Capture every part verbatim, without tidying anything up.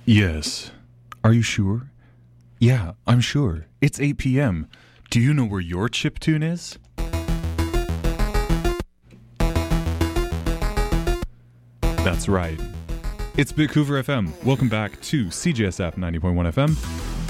Yes. Are you sure? Yeah, I'm sure. It's eight p.m. Do you know where your chiptune is? That's right. It's Vancouver F M. Welcome back to C J S F ninety point one F M.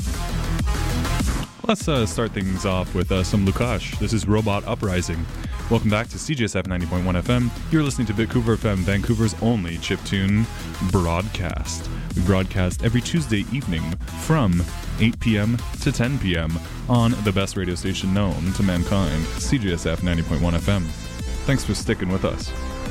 Let's uh, start things off with uh, some Lukash. This is Robot Uprising. Welcome back to C J S F ninety point one F M. You're listening to Vancouver F M, Vancouver's only chiptune broadcast. We broadcast every Tuesday evening from eight p.m. to ten p.m. on the best radio station known to mankind, C J S F ninety point one F M. Thanks for sticking with us.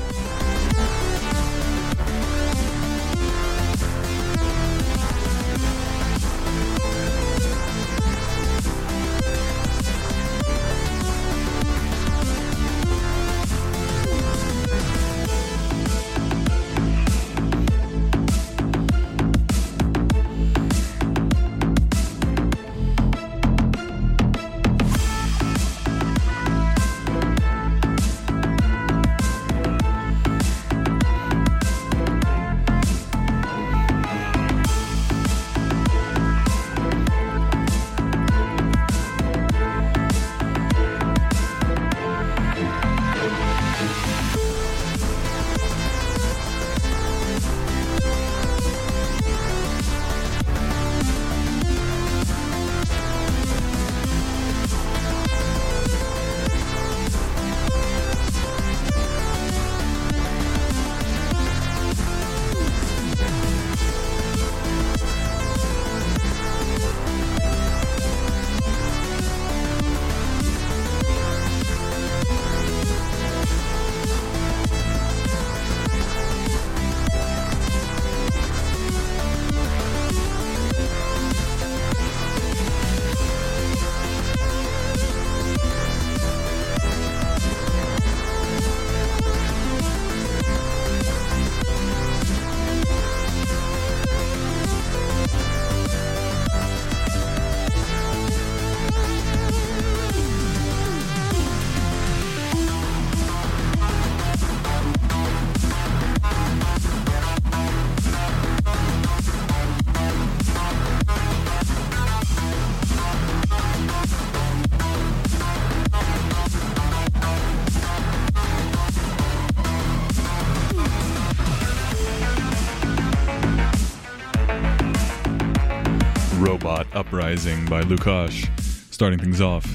Uprising by Lukash, starting things off.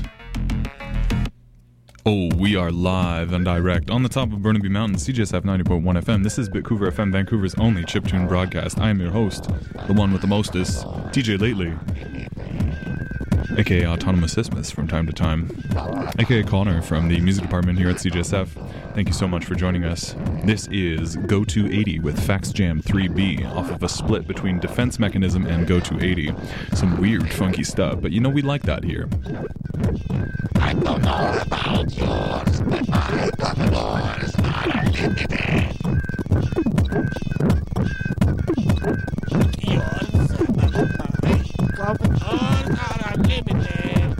Oh, we are live and direct on the top of Burnaby Mountain, C J S F ninety point one F M. This is Vancouver F M, Vancouver's only chiptune broadcast. I am your host, the one with the mostest, T J Lately, aka Autonomous Isthmus from time to time, aka Connor from the music department here at C J S F. Thank you so much for joining us. This is Go To eighty with Fax Jam three B off of a split between Defense Mechanism and Go To eighty. Some weird, funky stuff, but you know we like that here. I don't know about yours, but my doors are limited. Yours and mine are unlimited.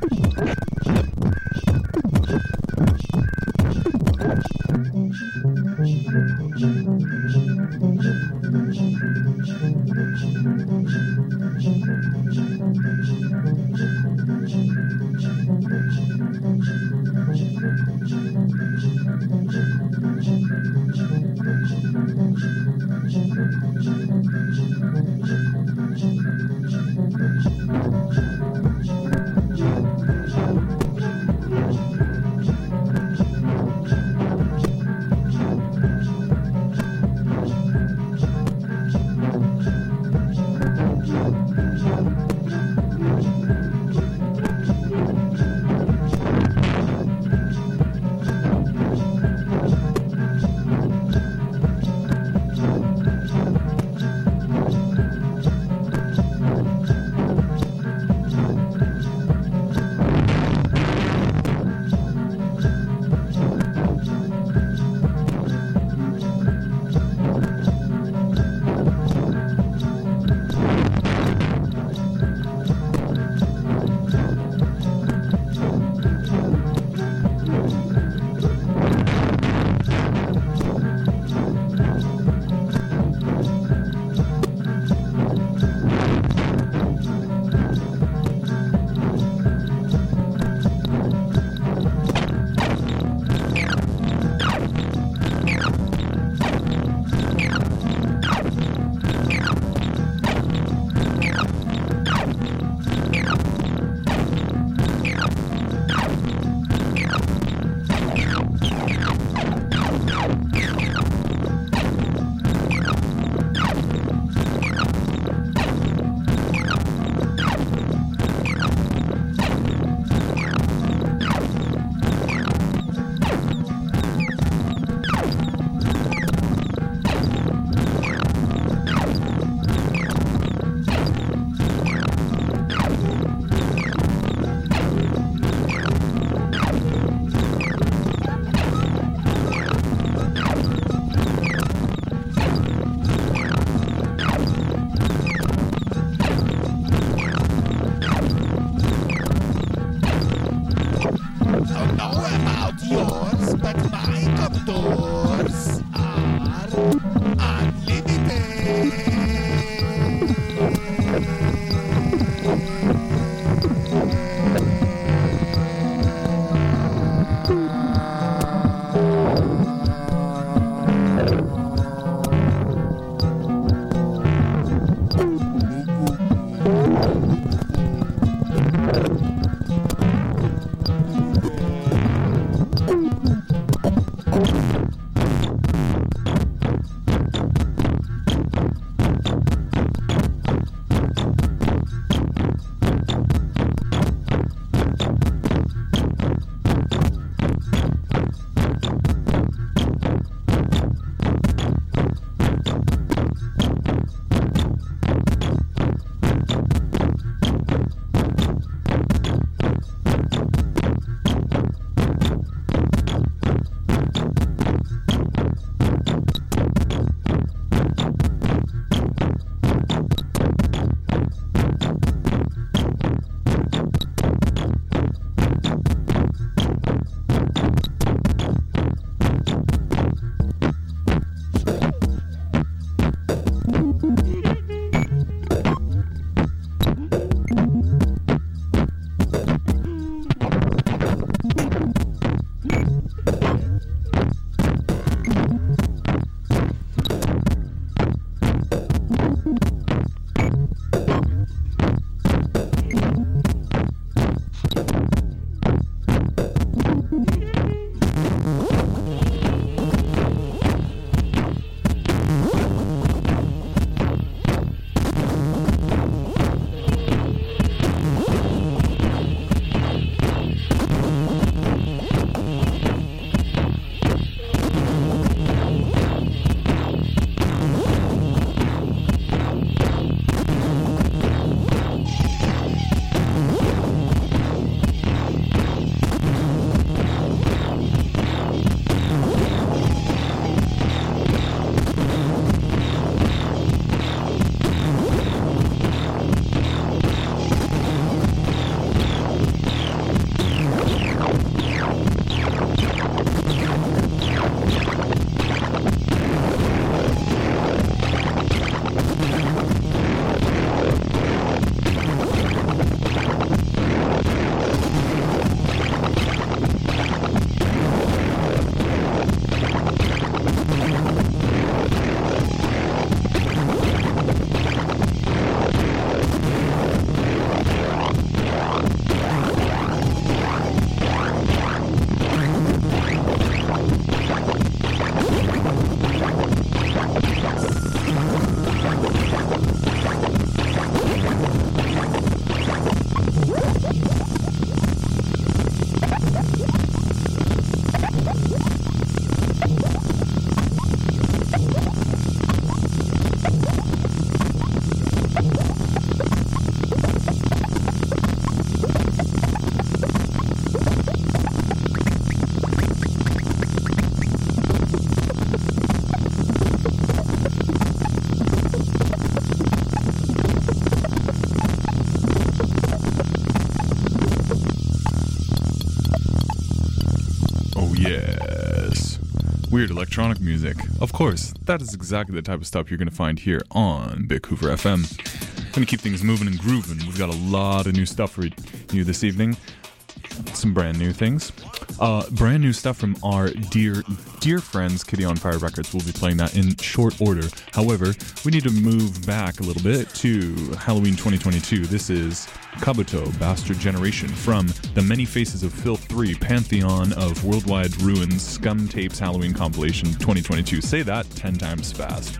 weird electronic music. Of course, that is exactly the type of stuff you're going to find here on Big Hoover F M. Going to keep things moving and grooving. We've got a lot of new stuff for you this evening. Some brand new things. Uh, brand new stuff from our dear, dear friends, Kitty on Fire Records. We'll be playing that in short order. However, we need to move back a little bit to Halloween twenty twenty-two. This is Kabuto, Bastard Generation, from the Many Faces of Filth three Pantheon of Worldwide Ruins Scum Tapes Halloween Compilation twenty twenty-two. Say that ten times fast.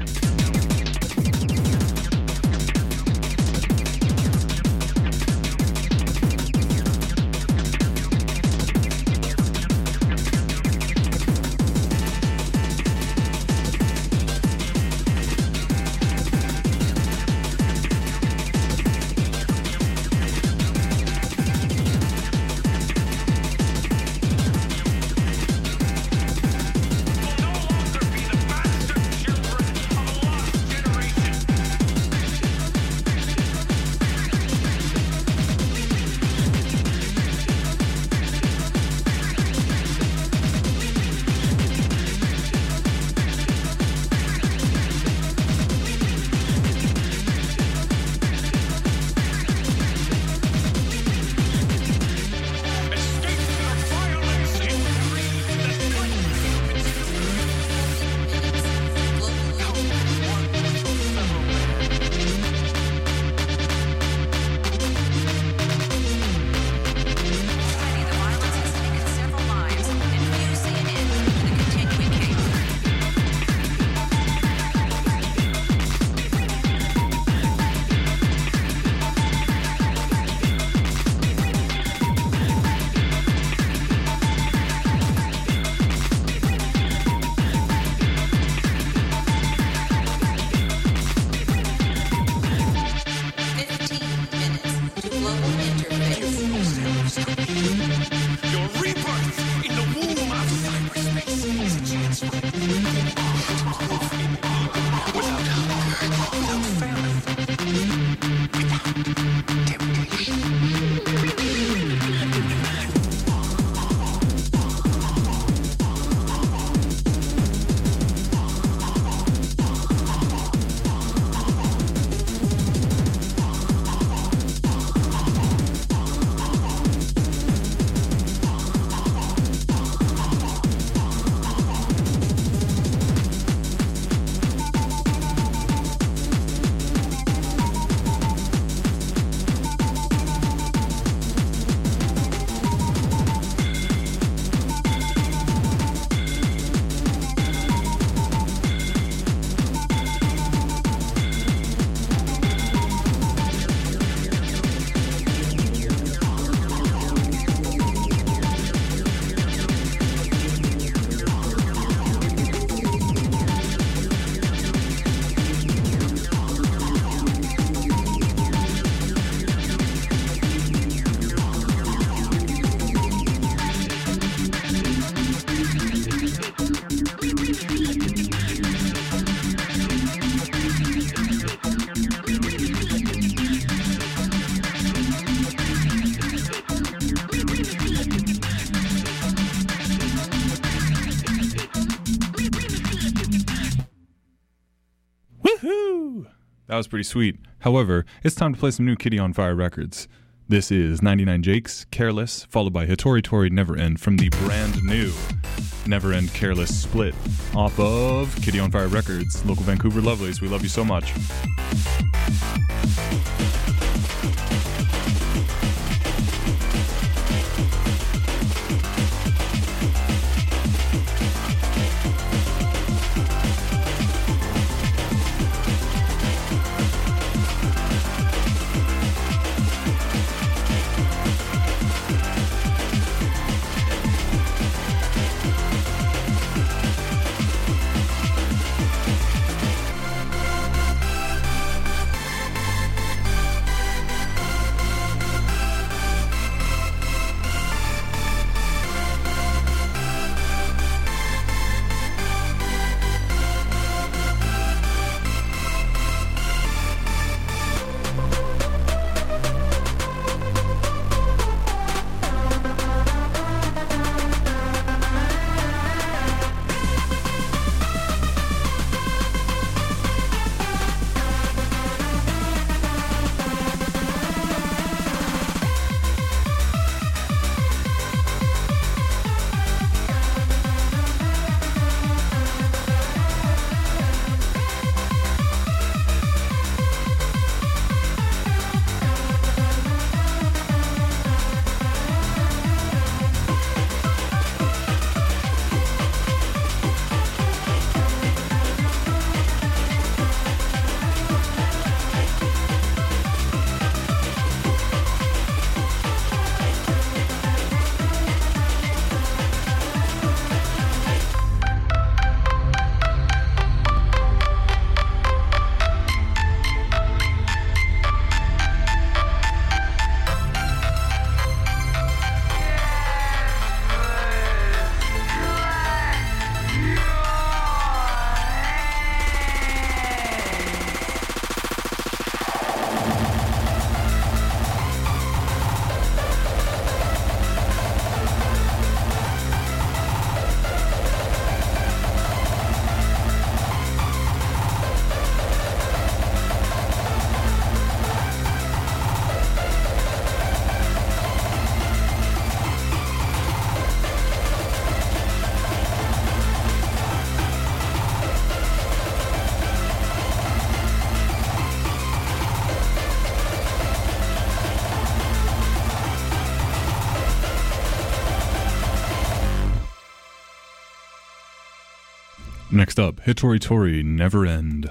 That was pretty sweet. However, it's time to play some new Kitty on Fire records. This is ninety-nine Jakes, Careless, followed by Hitori Tori Never End from the brand new Never End Careless split off of Kitty on Fire Records. Local Vancouver lovelies, we love you so much. Next up, Hitori Tori, Never End.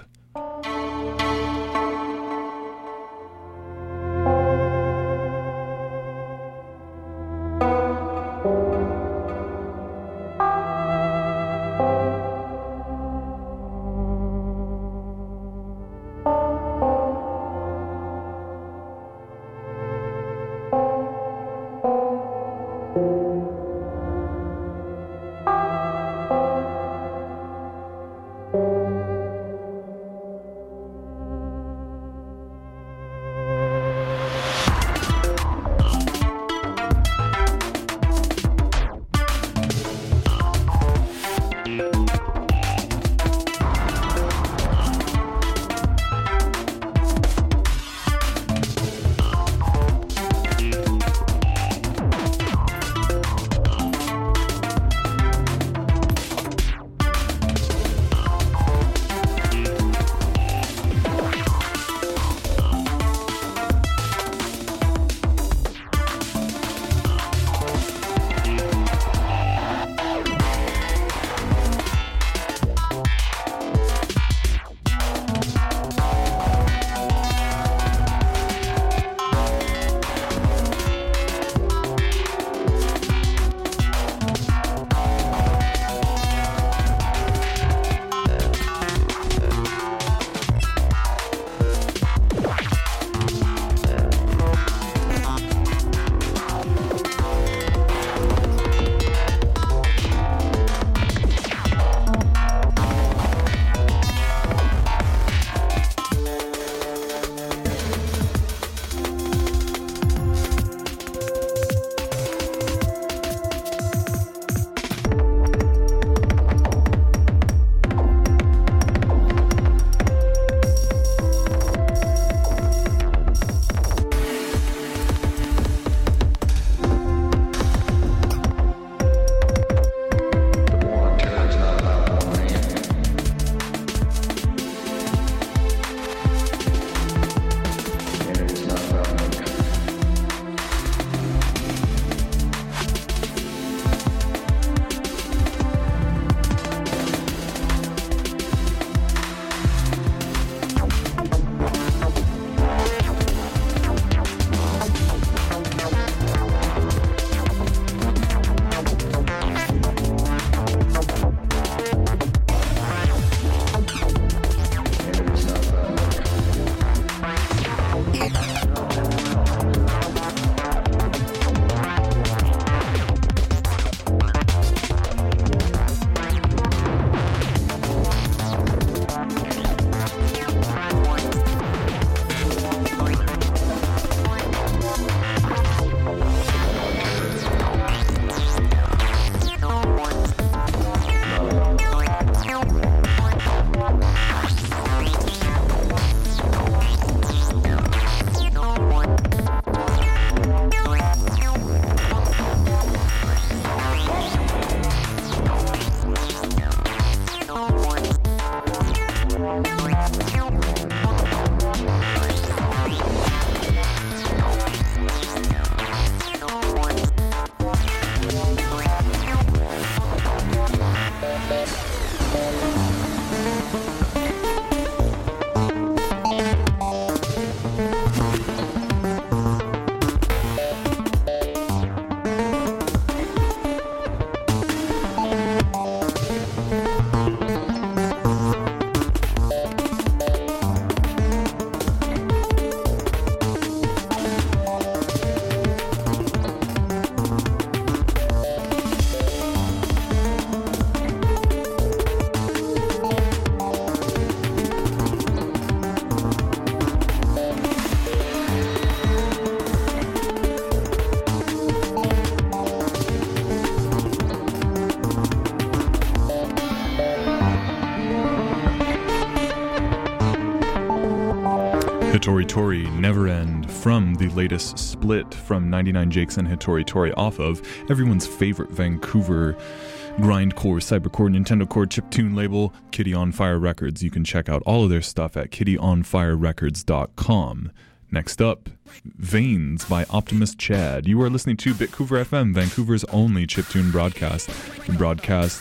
Hitori Tori, Never End, from the latest split from ninety-nine Jakes and Hitori Tori off of everyone's favorite Vancouver grindcore, cybercore, Nintendo core chiptune label, Kitty on Fire Records. You can check out all of their stuff at kitty on fire records dot com. Next up, Veins by Optimist Chad. You are listening to Bitcouver F M, Vancouver's only chiptune broadcast. We broadcast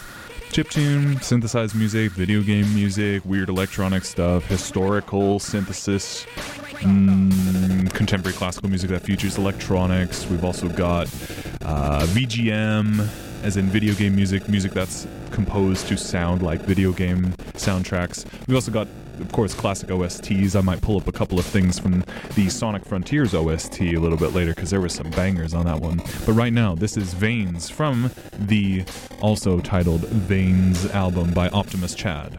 chiptune, synthesized music, video game music, weird electronic stuff, historical synthesis, mm, contemporary classical music that features electronics. We've also got uh, V G M, as in video game music, music that's composed to sound like video game soundtracks. We've also got, of course, classic O S Ts. I might pull up a couple of things from the Sonic Frontiers O S T a little bit later because there were some bangers on that one. But right now, this is Veins from the also titled Veins album by Optimus Chad.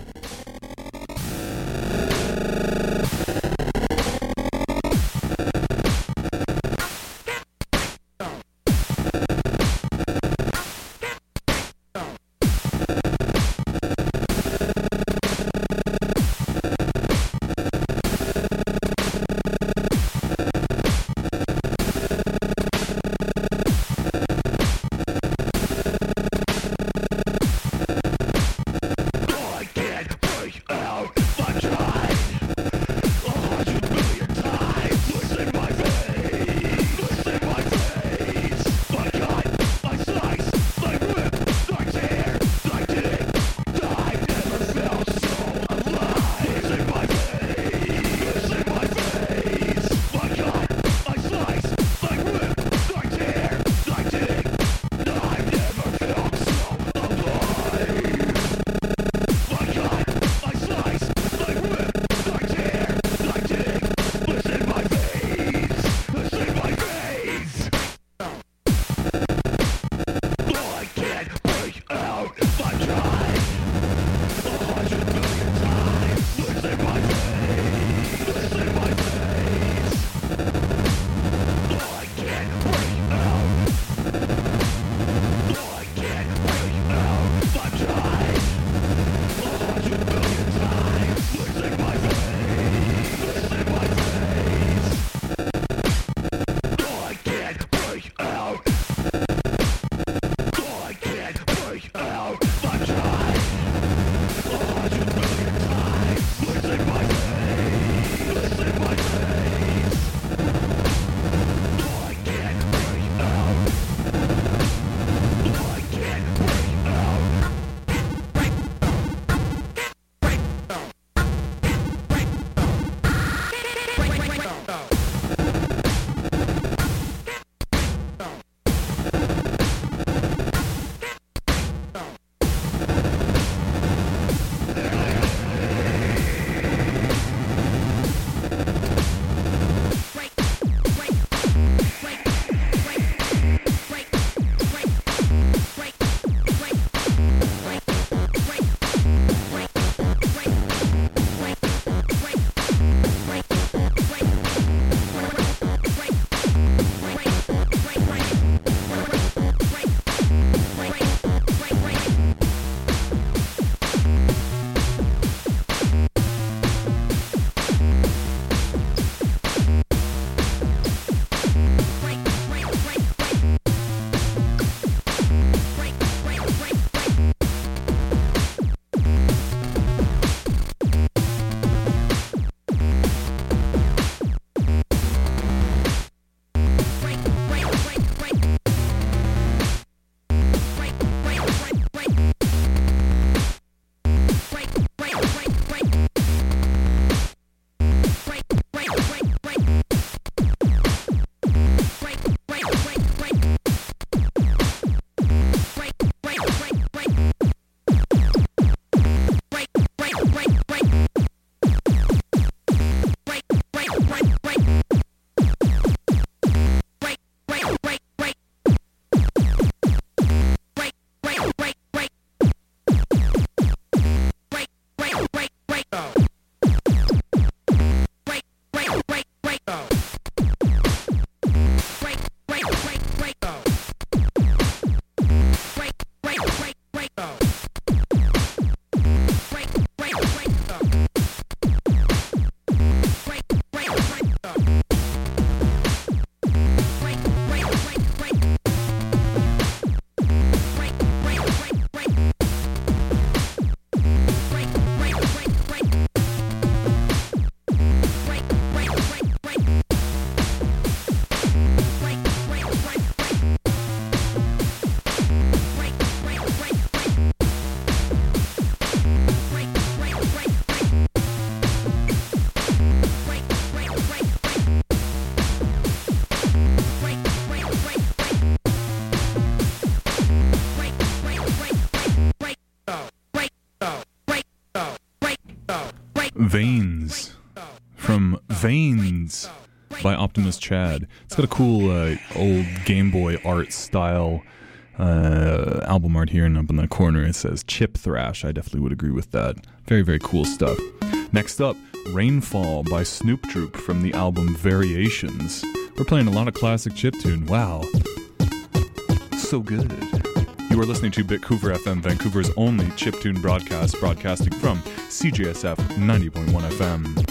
Veins from Veins by Optimus Chad. It's got a cool uh, old Game Boy art style uh, album art here, and up in the corner it says Chip Thrash. I definitely would agree with that. Very, very cool stuff. Next up, Rainfall by Snoop Troop from the album Variations. We're playing a lot of classic chiptune. Wow. So good. You are listening to Bitcouver F M, Vancouver's only chiptune broadcast, broadcasting from C J S F ninety point one F M.